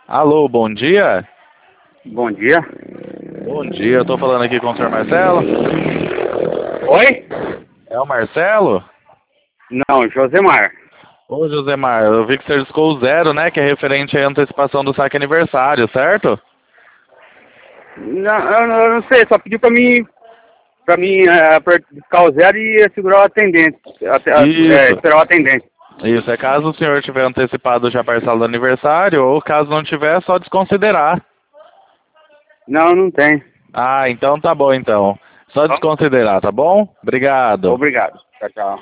Alô, bom dia? Bom dia. Bom dia, eu tô falando aqui com o senhor Marcelo. Oi? É o Marcelo? Não, Josemar. Ô, Josemar, eu vi que você riscou o zero, né? Que é referente à antecipação do saque aniversário, certo? Não, eu não sei, só pediu pra mim fiscar o zero e segurar o atendente. Isso, Esperar o atendente. isso. É caso o senhor tiver antecipado já a parcela do aniversário, ou caso não tiver, é só desconsiderar. Não, não tem. Ah, então tá bom então. Só Ó, desconsiderar, tá bom? Obrigado. obrigado. Tchau, tchau.